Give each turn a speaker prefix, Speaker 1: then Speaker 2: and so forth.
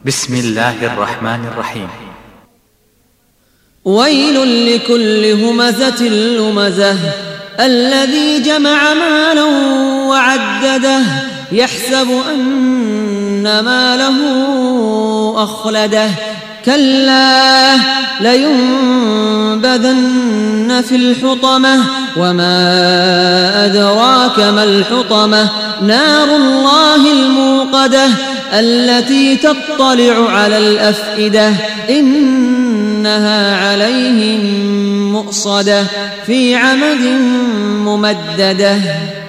Speaker 1: بسم الله الرحمن الرحيم.
Speaker 2: ويل لكل همزة لمزة الذي جمع مالا وعدده يحسب أن ماله أخلده كلا لينبذن في الحطمة وما أدراك ما الحطمة نار الله الموقدة التي تطلع على الأفئدة إنها عليهم مؤصدة في عمد ممددة.